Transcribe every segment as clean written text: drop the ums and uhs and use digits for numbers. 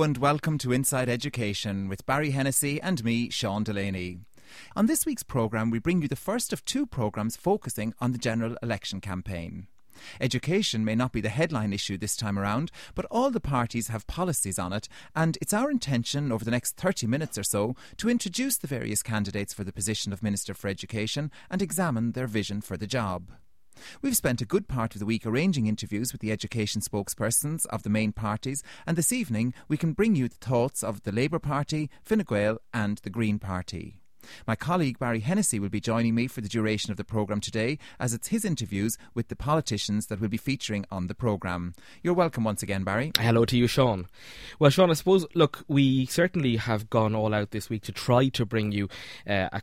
Hello and welcome to Inside Education with Barry Hennessy and me, Sean Delaney. On this week's programme, we bring you the first of two programmes focusing on the general election campaign. Education may not be the headline issue this time around, but all the parties have policies on it, and it's our intention over the next 30 minutes or so to introduce the various candidates for the position of Minister for Education and examine their vision for the job. We've spent a good part of the week arranging interviews with the education spokespersons of the main parties, and this evening we can bring you the thoughts of the Labour Party, Fine Gael and the Green Party. My colleague Barry Hennessy will be joining me for the duration of the programme today, as it's his interviews with the politicians that will be featuring on the programme. You're welcome once again, Barry. Hello to you, Sean. Well, Sean, I suppose, look, we certainly have gone all out this week to try to bring you a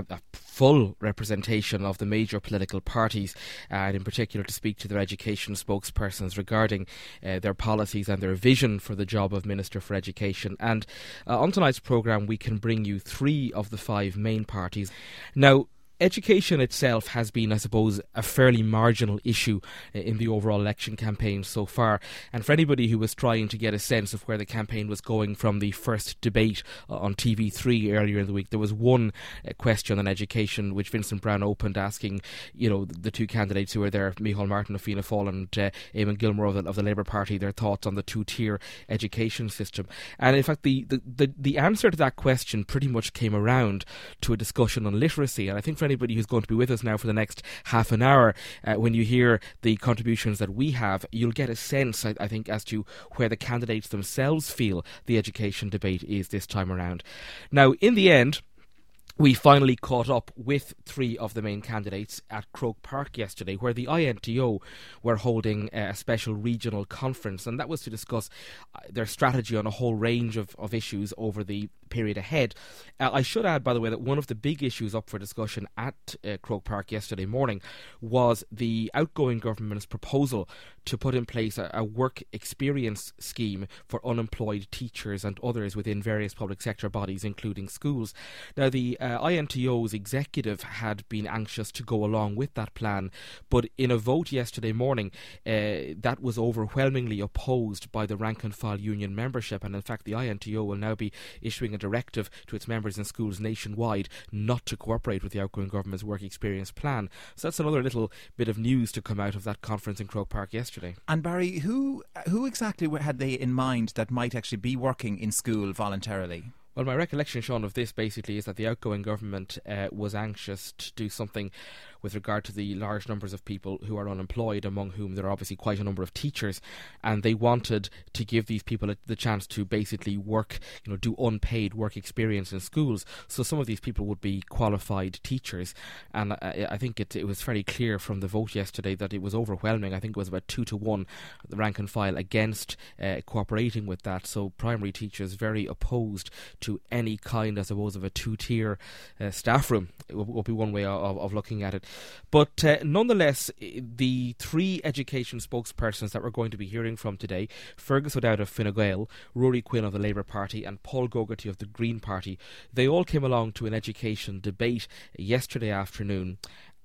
full representation of the major political parties, and in particular to speak to their education spokespersons regarding their policies and their vision for the job of Minister for Education. And on tonight's programme, we can bring you three of the five main parties. Now, education itself has been, I suppose, a fairly marginal issue in the overall election campaign so far. And for anybody who was trying to get a sense of where the campaign was going from the first debate on TV3 earlier in the week, there was one question on education which Vincent Browne opened, asking, you know, the two candidates who were there, Micheál Martin of Fianna Fáil and Eamon Gilmore of the Labour Party, their thoughts on the two-tier education system. And in fact, the answer to that question pretty much came around to a discussion on literacy. And I think for anybody who's going to be with us now for the next half an hour, when you hear the contributions that we have, you'll get a sense, I think, as to where the candidates themselves feel the education debate is this time around. Now, in the end, we finally caught up with three of the main candidates at Croke Park yesterday, where the INTO were holding a special regional conference, and that was to discuss their strategy on a whole range of issues over the period ahead. I should add, by the way, that one of the big issues up for discussion at Croke Park yesterday morning was the outgoing government's proposal to put in place a work experience scheme for unemployed teachers and others within various public sector bodies, including schools. Now, the INTO's executive had been anxious to go along with that plan, but in a vote yesterday morning, that was overwhelmingly opposed by the rank and file union membership, and in fact the INTO will now be issuing a directive to its members in schools nationwide not to cooperate with the outgoing government's work experience plan. So that's another little bit of news to come out of that conference in Croke Park yesterday. And Barry, who exactly had they in mind that might actually be working in school voluntarily? Well, my recollection, Sean, of this basically is that the outgoing government was anxious to do something with regard to the large numbers of people who are unemployed, among whom there are obviously quite a number of teachers, and they wanted to give these people the chance to basically work, do unpaid work experience in schools. So some of these people would be qualified teachers, and I think it was fairly clear from the vote yesterday that it was overwhelming. I think it was about 2-1, the rank and file against cooperating with that. So primary teachers very opposed to any kind, I suppose, of a two-tier staff room. It would be one way of looking at it. But nonetheless, the three education spokespersons that we're going to be hearing from today, Fergus O'Dowd of Fine Gael, Ruairí Quinn of the Labour Party and Paul Gogarty of the Green Party, they all came along to an education debate yesterday afternoon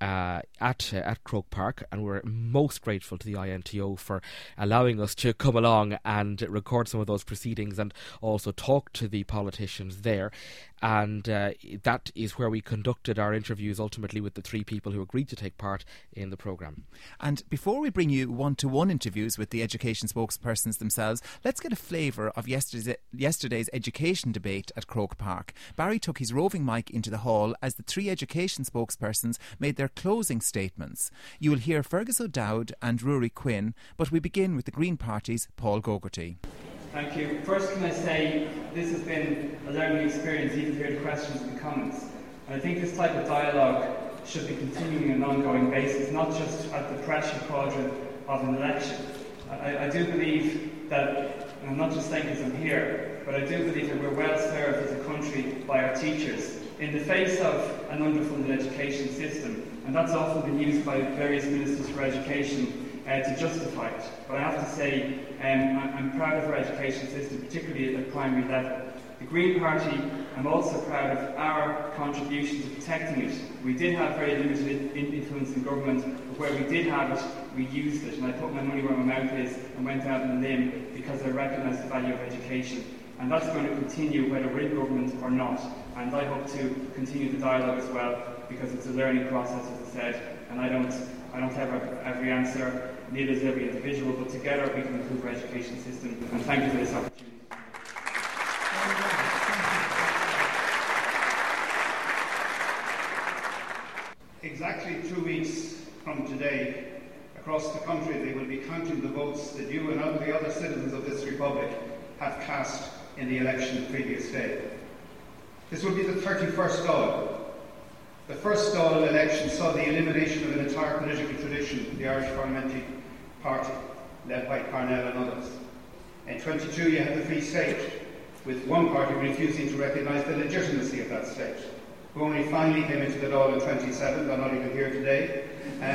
at Croke Park, and we're most grateful to the INTO for allowing us to come along and record some of those proceedings and also talk to the politicians there. And that is where we conducted our interviews ultimately with the three people who agreed to take part in the programme. And before we bring you one-to-one interviews with the education spokespersons themselves, let's get a flavour of yesterday's education debate at Croke Park. Barry took his roving mic into the hall as the three education spokespersons made their closing statements. You will hear Fergus O'Dowd and Ruairí Quinn, but we begin with the Green Party's Paul Gogarty. Thank you. First, can I say this has been a learning experience, even to hear the questions and the comments. And I think this type of dialogue should be continuing on an ongoing basis, not just at the pressure quadrant of an election. I do believe that, and I'm not just saying because I'm here, but I do believe that we're well served as a country by our teachers in the face of an underfunded education system, and that's often been used by various ministers for education to justify it. But I have to say, I'm proud of our education system, particularly at the primary level. The Green Party, I'm also proud of our contribution to protecting it. We did have very limited influence in government, but where we did have it, we used it. And I put my money where my mouth is and went out on a limb because I recognise the value of education. And that's going to continue whether we're in government or not. And I hope to continue the dialogue as well, because it's a learning process, as I said, and I don't have every answer, neither does every individual, but together we can improve our education system. And thank you for this opportunity. Exactly 2 weeks from today, across the country they will be counting the votes that you and all the other citizens of this republic have cast in the election the previous day. This will be the 31st Dáil. The first Dáil election saw the elimination of an entire political tradition, the Irish Parliamentary Party, led by Parnell and others. In 22 you had the Free State, with one party refusing to recognise the legitimacy of that state, who only finally came into the Dáil in 27, they're not even here today.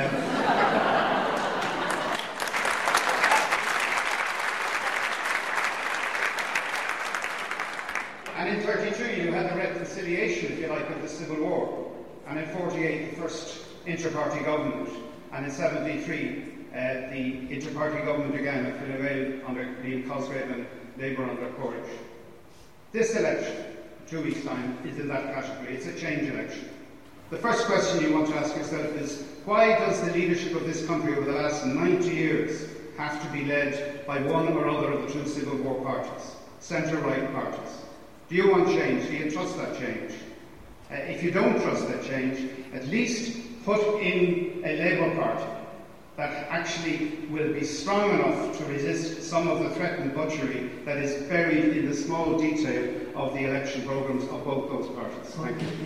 And in 32 you had the reconciliation, if you like, of the Civil War. And in 48 the first inter-party government. And in 73 the inter-party government again of Fine Gael under Liam Cosgrave and Labour under Courage. This election, 2 weeks' time, is in that category. It's a change election. The first question you want to ask yourself is, why does the leadership of this country over the last 90 years have to be led by one or other of the two Civil War parties, centre-right parties? Do you want change? Do you trust that change? If you don't trust that change, at least put in a Labour Party that actually will be strong enough to resist some of the threatened butchery that is buried in the small detail of the election programmes of both those parties. Thank you.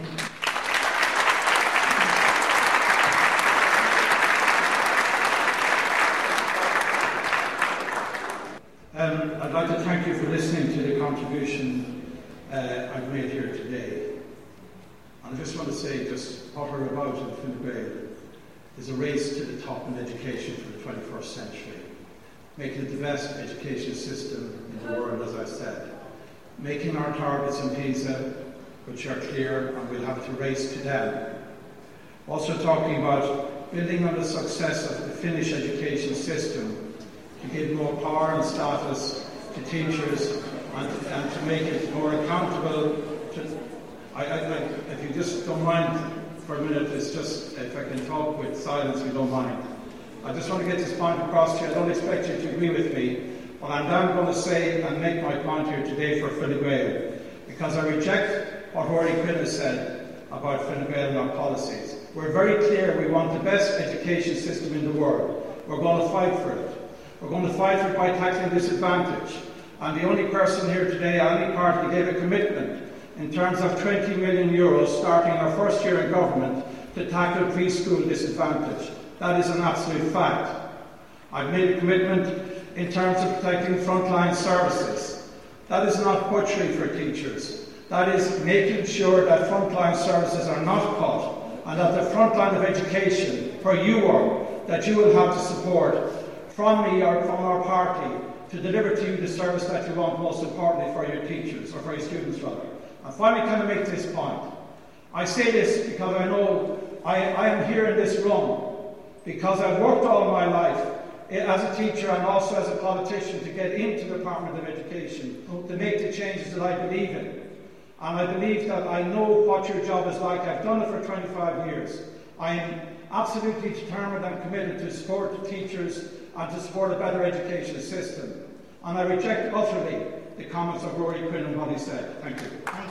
I'd like to thank you for listening to the contribution I've made here today. And I just want to say just what we're about in Fine Gael is a race to the top in education for the 21st century, making it the best education system in the world, as I said, making our targets in PISA, which are clear, and we'll have to race to them. Also talking about building on the success of the Finnish education system to give more power and status to teachers and to make it more accountable. If you just don't mind for a minute, it's just, if I can talk with silence, if you don't mind. I just want to get this point across to you. I don't expect you to agree with me, but I'm now going to say and make my point here today for Fine Gael, because I reject what Rory Quinn has said about Fine Gael and our policies. We're very clear we want the best education system in the world. We're going to fight for it. We're going to fight for it by tackling disadvantage. I'm the only person here today, any party, gave a commitment in terms of €20 million starting our first year in government to tackle preschool disadvantage. That is an absolute fact. I've made a commitment in terms of protecting frontline services. That is not butchery for teachers. That is making sure that frontline services are not cut and that the frontline of education, where you are, that you will have the support from me or from our party to deliver to you the service that you want, most importantly for your teachers, or for your students rather. And finally, can I make this point? I say this because I know I am here in this room because I've worked all my life as a teacher and also as a politician to get into the Department of Education, to make the changes that I believe in. And I believe that I know what your job is like. I've done it for 25 years. I am absolutely determined and committed to support the teachers and to support a better education system. And I reject utterly the comments of Rory Quinn and what he said. Thank you.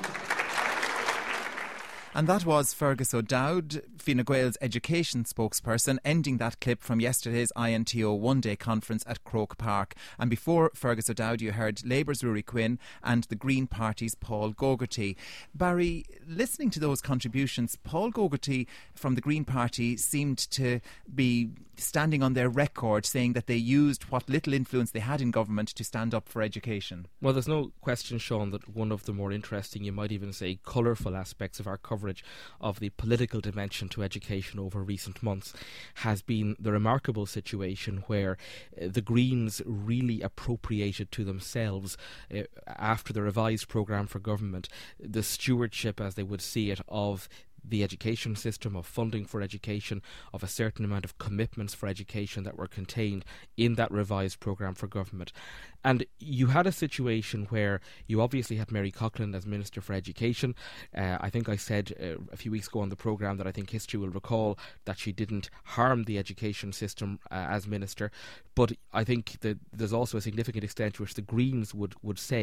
And that was Fergus O'Dowd, Fine Gael's education spokesperson, ending that clip from yesterday's INTO one-day conference at Croke Park. And before Fergus O'Dowd, you heard Labour's Rory Quinn and the Green Party's Paul Gogarty. Barry, listening to those contributions, Paul Gogarty from the Green Party seemed to be standing on their record saying that they used what little influence they had in government to stand up for education. Well, there's no question, Sean, that one of the more interesting, you might even say colourful aspects of our coverage of the political dimension to education over recent months has been the remarkable situation where the Greens really appropriated to themselves, after the revised programme for government, the stewardship, as they would see it, of the education system, of funding for education, of a certain amount of commitments for education that were contained in that revised programme for government. And you had a situation where you obviously had Mary Coughlan as Minister for Education. I think I said a few weeks ago on the programme that I think history will recall that she didn't harm the education system as Minister. But I think that there's also a significant extent to which the Greens would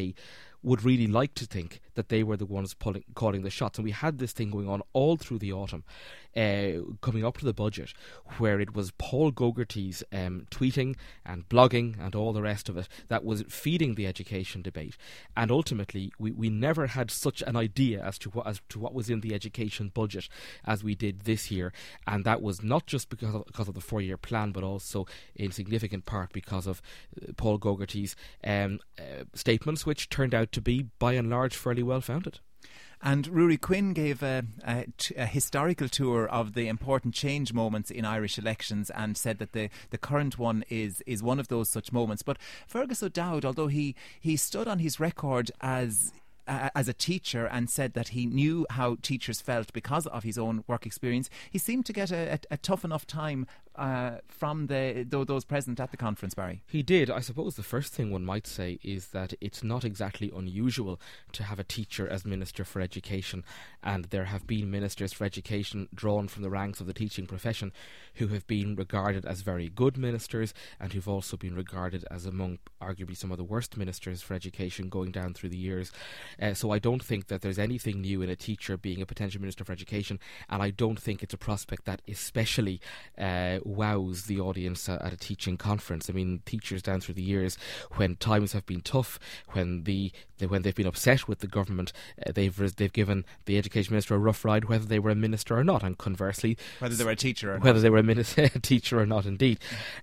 really like to think that they were the ones calling the shots. And we had this thing going on all through the autumn, coming up to the budget, where it was Paul Gogarty's tweeting and blogging and all the rest of it that was feeding the education debate. And ultimately, we never had such an idea as to what was in the education budget as we did this year. And that was not just because of the 4-year plan, but also in significant part because of Paul Gogarty's statements, which turned out to be, by and large, fairly well founded. And Ruairí Quinn gave a historical tour of the important change moments in Irish elections and said that the current one is one of those such moments. But Fergus O'Dowd, although he stood on his record as a teacher and said that he knew how teachers felt because of his own work experience, he seemed to get a tough enough time from those present at the conference, Barry. He did. I suppose the first thing one might say is that it's not exactly unusual to have a teacher as Minister for Education, and there have been Ministers for Education drawn from the ranks of the teaching profession who have been regarded as very good ministers and who've also been regarded as among arguably some of the worst ministers for education going down through the years. So I don't think that there's anything new in a teacher being a potential Minister for Education, and I don't think it's a prospect that especially wows the audience at a teaching conference. I mean, teachers down through the years, when times have been tough, when they've been upset with the government, they've given the Education Minister a rough ride, whether they were a minister or not, and conversely, whether they were a teacher or whether they were a teacher or not. Indeed,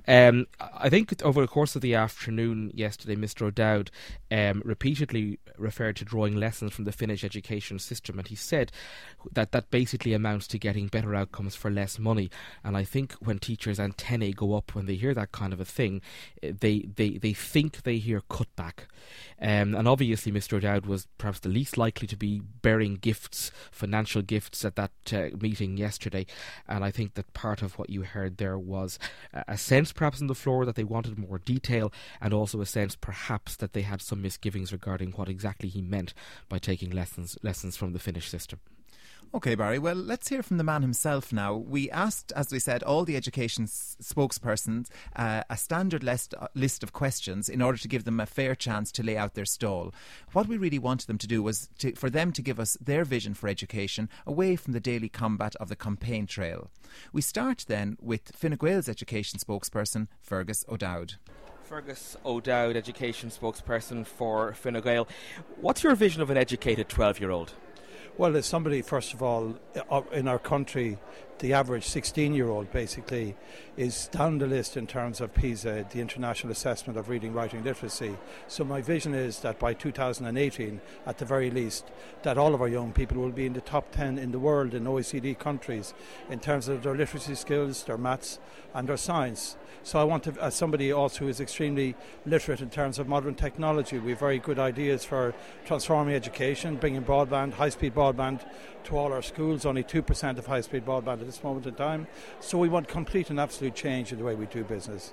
I think over the course of the afternoon yesterday, Mr. O'Dowd repeatedly referred to drawing lessons from the Finnish education system, and he said that basically amounts to getting better outcomes for less money. And I think when teachers' antennae go up when they hear that kind of a thing, they think they hear cutback. And obviously Mr. O'Dowd was perhaps the least likely to be bearing gifts, financial gifts, at that meeting yesterday. And I think that part of what you heard there was a sense perhaps on the floor that they wanted more detail, and also a sense perhaps that they had some misgivings regarding what exactly he meant by taking lessons from the Finnish system. OK, Barry, well, let's hear from the man himself now. We asked, as we said, all the education spokespersons a standard list of questions in order to give them a fair chance to lay out their stall. What we really wanted them to do was for them to give us their vision for education away from the daily combat of the campaign trail. We start then with Fine Gael's education spokesperson, Fergus O'Dowd. Fergus O'Dowd, education spokesperson for Fine Gael. What's your vision of an educated 12-year-old? Well, as somebody, first of all, in our country, the average 16-year-old basically is down the list in terms of PISA, the International Assessment of Reading, Writing, Literacy. So my vision is that by 2018, at the very least, that all of our young people will be in the top 10 in the world in OECD countries in terms of their literacy skills, their maths and their science. So I want to, as somebody also who is extremely literate in terms of modern technology, we have very good ideas for transforming education, bringing broadband, high-speed broadband to all our schools, only 2% of high-speed broadband at this moment in time. So we want complete and absolute change in the way we do business.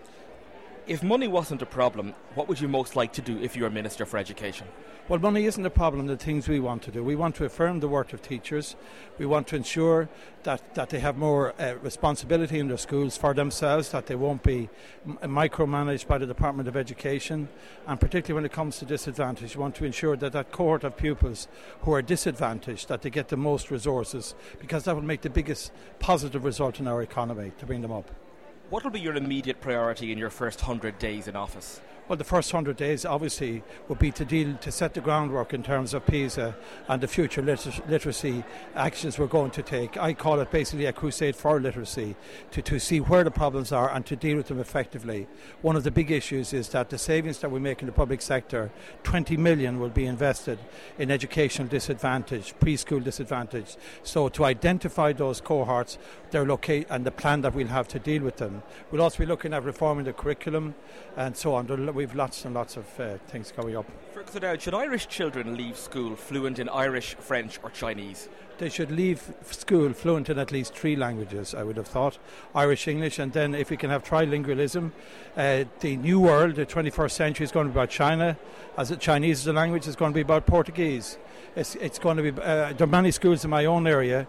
If money wasn't a problem, what would you most like to do if you were Minister for Education? Well, money isn't a problem. The things we want to do, we want to affirm the work of teachers. We want to ensure that they have more responsibility in their schools for themselves, that they won't be micromanaged by the Department of Education. And particularly when it comes to disadvantage, we want to ensure that cohort of pupils who are disadvantaged, that they get the most resources, because that will make the biggest positive result in our economy to bring them up. What will be your immediate priority in your first 100 days in office? Well, the first 100 days obviously would be to set the groundwork in terms of PISA and the future literacy actions we're going to take. I call it basically a crusade for literacy, to see where the problems are and to deal with them effectively. One of the big issues is that the savings that we make in the public sector, 20 million will be invested in educational disadvantage, preschool disadvantage. So to identify those cohorts, their and the plan that we'll have to deal with them, education. We'll also be looking at reforming the curriculum and so on. We've lots and lots of things coming up. Fergus O'Dowd, should Irish children leave school fluent in Irish, French or Chinese? They should leave school fluent in at least 3 languages, I would have thought. Irish, English, and then if we can have trilingualism. The new world, the 21st century, is going to be about China. As Chinese as a language, is going to be about Portuguese. It's going to be, there are many schools in my own area.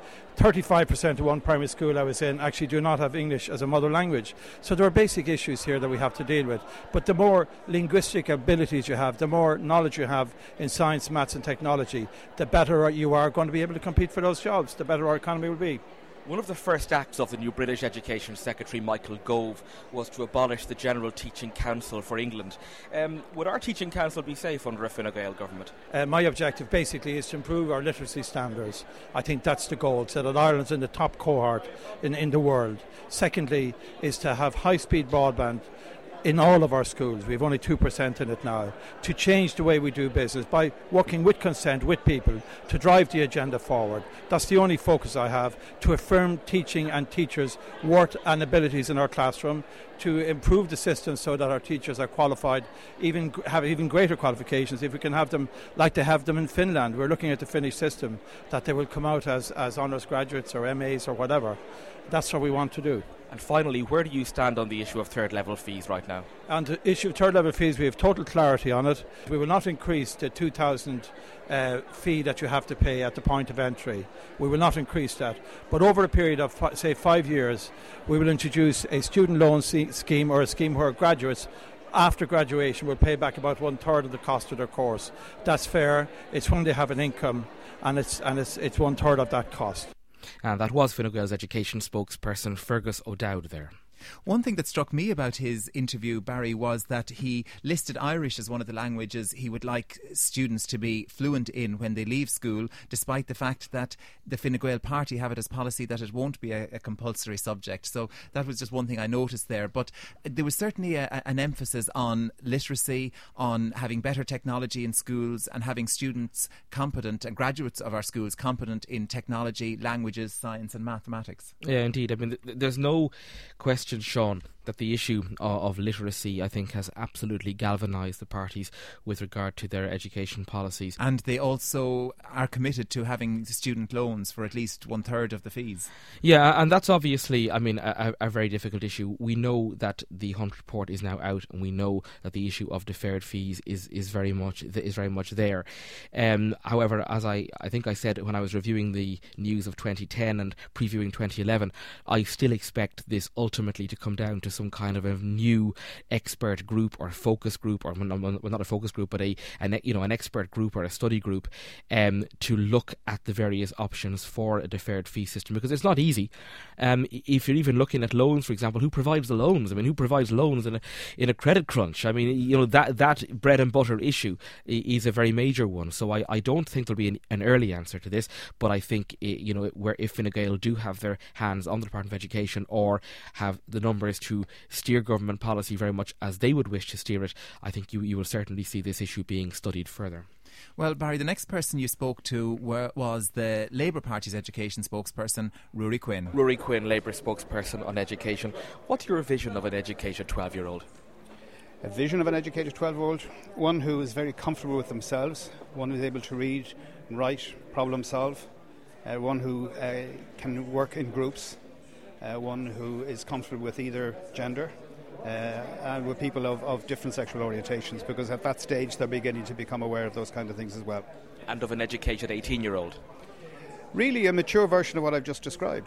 35% of one primary school I was in actually do not have English as a mother language. So there are basic issues here that we have to deal with. But the more linguistic abilities you have, the more knowledge you have in science, maths and technology, the better you are going to be able to compete for those jobs, the better our economy will be. One of the first acts of the new British Education Secretary Michael Gove was to abolish the General Teaching Council for England. Would our Teaching Council be safe under a Fine Gael government? My objective basically is to improve our literacy standards. I think that's the goal, so that Ireland's in the top cohort in the world. Secondly is to have high-speed broadband in all of our schools. We have only 2% in it now. To change the way we do business by working with consent with people to drive the agenda forward. That's the only focus I have, to affirm teaching and teachers' worth and abilities in our classroom, to improve the system so that our teachers are qualified, have even greater qualifications if we can have them like they have them in Finland. We're looking at the Finnish system, that they will come out as honours graduates or MAs or whatever. That's what we want to do. And finally, where do you stand on the issue of third-level fees right now? On the issue of third-level fees, we have total clarity on it. We will not increase the 2,000 fee that you have to pay at the point of entry. We will not increase that. But over a period of, say, 5 years, we will introduce a student loan scheme, or a scheme where graduates after graduation will pay back about 1/3 of the cost of their course. That's fair. It's when they have an income, and it's 1/3 of that cost. And that was Fine Gael's education spokesperson Fergus O'Dowd there. One thing that struck me about his interview, Barry, was that he listed Irish as one of the languages he would like students to be fluent in when they leave school, despite the fact that the Fine Gael party have it as policy that it won't be a compulsory subject. So that was just one thing I noticed there. But there was certainly an emphasis on literacy, on having better technology in schools and having students competent and graduates of our schools competent in technology, languages, science and mathematics. Yeah, indeed. I mean, there's no question, Sean, that the issue of literacy, I think, has absolutely galvanised the parties with regard to their education policies. And they also are committed to having student loans for at least 1/3 of the fees. Yeah, and that's obviously, I mean, a very difficult issue. We know that the Hunt report is now out, and we know that the issue of deferred fees is very much there. However, as I think I said when I was reviewing the news of 2010 and previewing 2011, I still expect this ultimately to come down to some kind of a new expert group or focus group, or not a focus group, but an expert group or a study group to look at the various options for a deferred fee system, because it's not easy. If you're even looking at loans, for example, who provides the loans? I mean, who provides loans in a credit crunch? I mean, that bread and butter issue is a very major one. So I don't think there'll be an early answer to this, but I think where if Fine Gael do have their hands on the Department of Education or have the numbers to steer government policy very much as they would wish to steer it, I think you will certainly see this issue being studied further. Well, Barry, the next person you spoke to was the Labour Party's education spokesperson, Ruairí Quinn. Ruairí Quinn, Labour spokesperson on education. What's your vision of an educated 12-year-old? A vision of an educated 12-year-old? One who is very comfortable with themselves, one who is able to read, write, problem solve, one who can work in groups, one who is comfortable with either gender, and with people of different sexual orientations, because at that stage they're beginning to become aware of those kind of things as well. And of an educated 18-year-old? Really a mature version of what I've just described.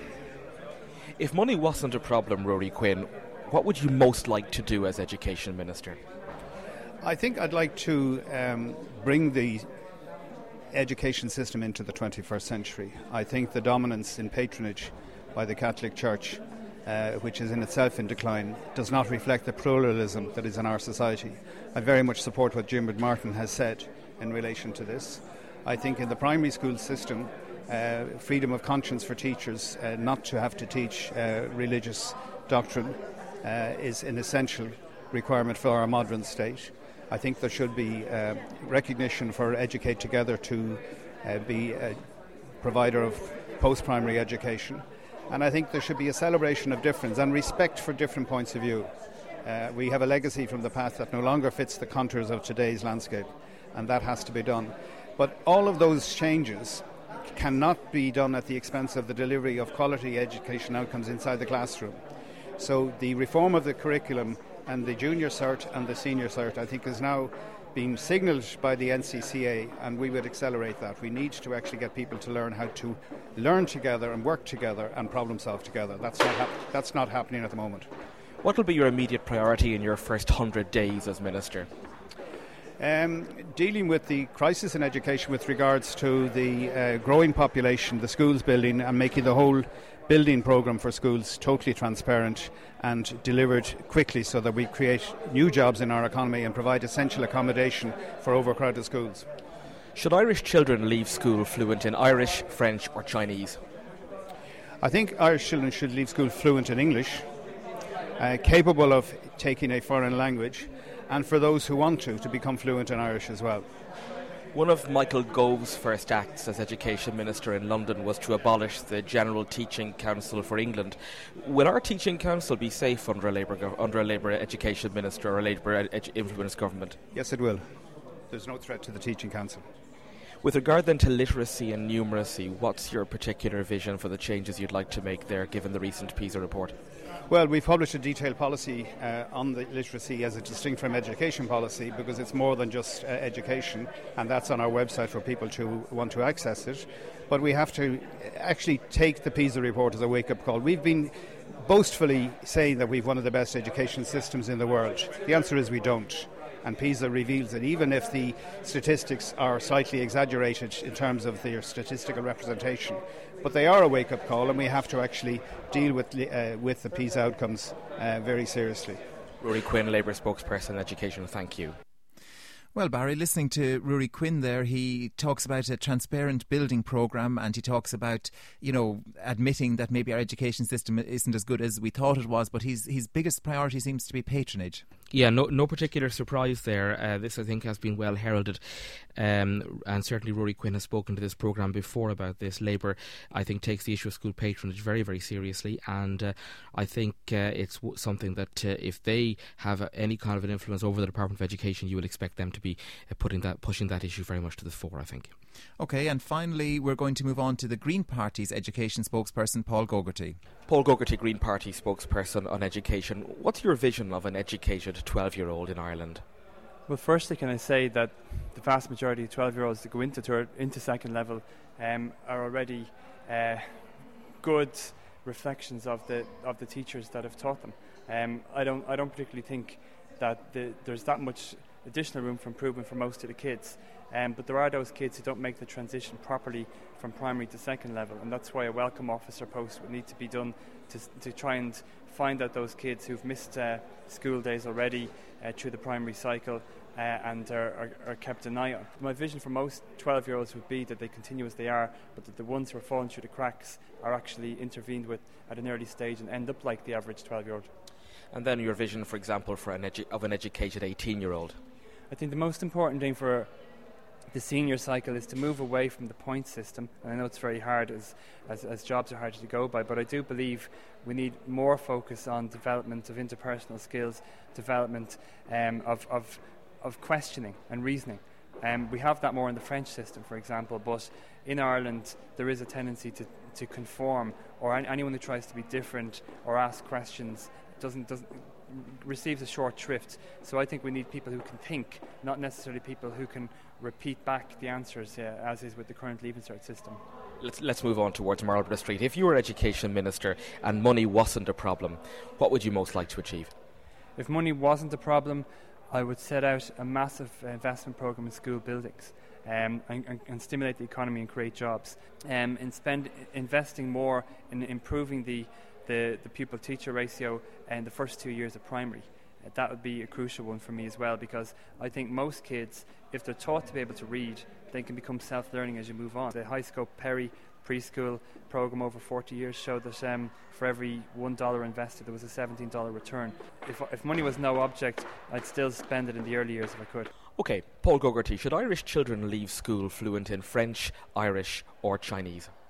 If money wasn't a problem, Ruairí Quinn, what would you most like to do as Education Minister? I think I'd like to bring the education system into the 21st century. I think the dominance in patronage by the Catholic Church, which is in itself in decline, does not reflect the pluralism that is in our society. I very much support what Jim Martin has said in relation to this. I think in the primary school system, freedom of conscience for teachers, not to have to teach religious doctrine, is an essential requirement for our modern state. I think there should be recognition for Educate Together to be a provider of post-primary education. And I think there should be a celebration of difference and respect for different points of view. We have a legacy from the past that no longer fits the contours of today's landscape, and that has to be done. But all of those changes cannot be done at the expense of the delivery of quality education outcomes inside the classroom. So the reform of the curriculum and the junior cert and the senior cert, I think, is now being signalled by the NCCA, and we would accelerate that. We need to actually get people to learn how to learn together and work together and problem solve together. That's not happening at the moment. What will be your immediate priority in your first 100 days as Minister? Dealing with the crisis in education with regards to the growing population, the schools building, and making the whole building programme for schools totally transparent and delivered quickly so that we create new jobs in our economy and provide essential accommodation for overcrowded schools. Should Irish children leave school fluent in Irish, French or Chinese? I think Irish children should leave school fluent in English, capable of taking a foreign language, and for those who want to become fluent in Irish as well. One of Michael Gove's first acts as Education Minister in London was to abolish the General Teaching Council for England. Will our Teaching Council be safe under a Labour Education Minister or a Labour influenced government? Yes, it will. There's no threat to the Teaching Council. With regard then to literacy and numeracy, what's your particular vision for the changes you'd like to make there, given the recent PISA report? Well, we've published a detailed policy on the literacy as a distinct from education policy, because it's more than just education, and that's on our website for people to want to access it. But we have to actually take the PISA report as a wake-up call. We've been boastfully saying that we've one of the best education systems in the world. The answer is we don't. And PISA reveals that even if the statistics are slightly exaggerated in terms of their statistical representation, but they are a wake-up call, and we have to actually deal with the PISA outcomes very seriously. Ruairí Quinn, Labour spokesperson, Education, thank you. Well, Barry, listening to Ruairí Quinn there, he talks about a transparent building programme, and he talks about, admitting that maybe our education system isn't as good as we thought it was, but his biggest priority seems to be patronage. Yeah, no particular surprise there. This, I think, has been well heralded, and certainly Ruairí Quinn has spoken to this programme before about this. Labour, I think, takes the issue of school patronage very, very seriously, and I think it's something that if they have any kind of an influence over the Department of Education, you would expect them to be pushing that issue very much to the fore, I think. OK, and finally we're going to move on to the Green Party's education spokesperson, Paul Gogherty. Paul Gogherty, Green Party spokesperson on education. What's your vision of an educated 12-year-old in Ireland? Well, firstly, can I say that the vast majority of 12-year-olds that go into second level are already good reflections of the teachers that have taught them. I don't particularly think that there's that much additional room for improvement for most of the kids. But there are those kids who don't make the transition properly from primary to second level, and that's why a welcome officer post would need to be done to try and find out those kids who've missed school days already through the primary cycle and are kept an eye on. My vision for most 12-year-olds would be that they continue as they are, but that the ones who are falling through the cracks are actually intervened with at an early stage and end up like the average 12-year-old. And then your vision, for example, for an educated 18-year-old? I think the most important thing for the senior cycle is to move away from the point system, and I know it's very hard as jobs are harder to go by, but I do believe we need more focus on development of interpersonal skills, development of questioning and reasoning. We have that more in the French system, for example, but in Ireland there is a tendency to conform, or anyone who tries to be different or ask questions doesn't receives a short shrift. So I think we need people who can think, not necessarily people who can repeat back the answers, as is with the current Leaving Cert system. Let's move on towards Marlborough Street. If you were Education Minister and money wasn't a problem, what would you most like to achieve? If money wasn't a problem, I would set out a massive investment programme in school buildings and stimulate the economy and create jobs, and investing more in improving the pupil-teacher ratio in the first 2 years of primary. That would be a crucial one for me as well, because I think most kids, if they're taught to be able to read, they can become self-learning as you move on. The High Scope Perry preschool programme over 40 years showed that for every $1 invested there was a $17 return. If money was no object, I'd still spend it in the early years if I could. OK, Paul Gogherty, should Irish children leave school fluent in French, Irish or Chinese?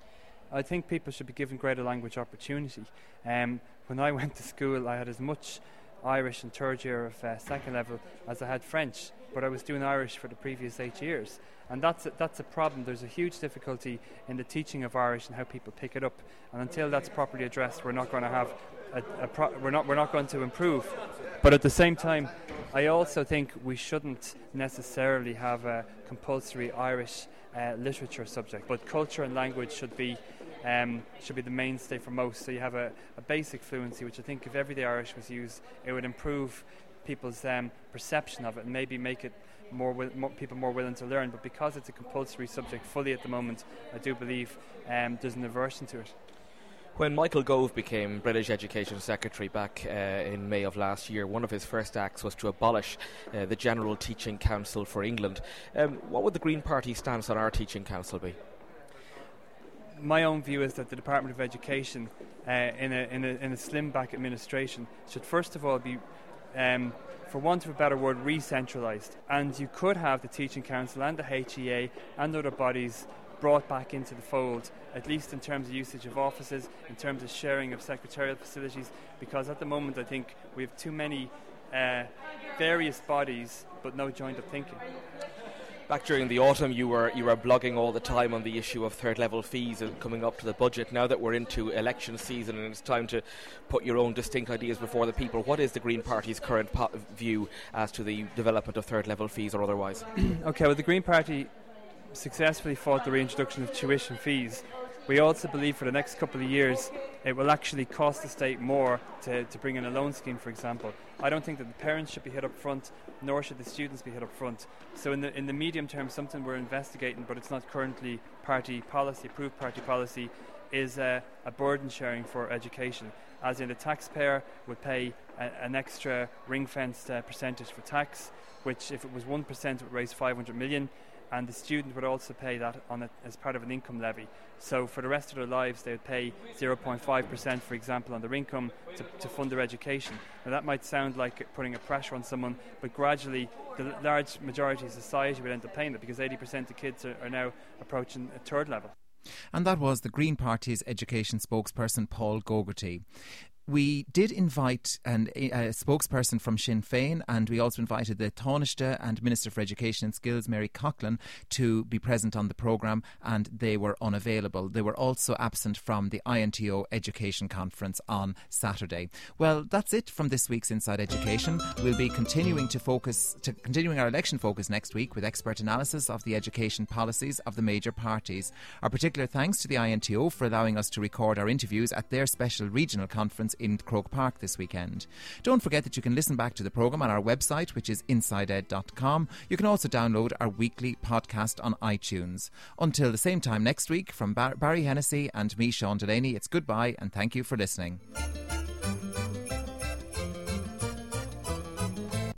I think people should be given greater language opportunity. When I went to school, I had as much Irish in third year of second level as I had French, but I was doing Irish for the previous 8 years, and that's a problem. There's a huge difficulty in the teaching of Irish and how people pick it up, and until that's properly addressed, we're not going to have we're not going to improve. But at the same time, I also think we shouldn't necessarily have a compulsory Irish literature subject, but culture and language should be the mainstay for most. So you have a basic fluency, which I think if everyday Irish was used, it would improve people's perception of it and maybe make it people more willing to learn. But because it's a compulsory subject fully at the moment, I do believe there's an aversion to it. When Michael Gove became British Education Secretary back in May of last year, one of his first acts was to abolish the General Teaching Council for England. What would the Green Party's stance on our Teaching Council be? My own view is that the Department of Education, in a slim-back administration, should first of all be, for want of a better word, re-centralised. And you could have the Teaching Council and the HEA and other bodies brought back into the fold, at least in terms of usage of offices, in terms of sharing of secretarial facilities, because at the moment I think we have too many various bodies but no joint of thinking. Back during the autumn, you were blogging all the time on the issue of third level fees and coming up to the budget. Now that we're into election season and it's time to put your own distinct ideas before the people, what is the Green Party's current view as to the development of third level fees or otherwise? Okay, well, the Green Party successfully fought the reintroduction of tuition fees. We also believe for the next couple of years it will actually cost the state more to bring in a loan scheme, for example. I don't think that the parents should be hit up front, nor should the students be hit up front. So in the medium term, something we're investigating, but it's not currently approved party policy, is a burden sharing for education. As in, the taxpayer would pay an extra ring-fenced percentage for tax, which if it was 1% would raise 500 million, and the student would also pay that as part of an income levy. So for the rest of their lives they would pay 0.5%, for example, on their income to fund their education. Now that might sound like putting a pressure on someone, but gradually the large majority of society would end up paying it, because 80% of kids are now approaching a third level. And that was the Green Party's education spokesperson Paul Gogarty. We did invite a spokesperson from Sinn Féin, and we also invited the Taoiseach and Minister for Education and Skills, Mary Coughlin, to be present on the programme, and they were unavailable. They were also absent from the INTO Education Conference on Saturday. Well, that's it from this week's Inside Education. We'll be continuing our election focus next week with expert analysis of the education policies of the major parties. Our particular thanks to the INTO for allowing us to record our interviews at their special regional conference in Croke Park this weekend. Don't forget that you can listen back to the programme on our website, which is insideed.com. You can also download our weekly podcast on iTunes. Until the same time next week, from Barry Hennessy and me, Sean Delaney, it's goodbye and thank you for listening.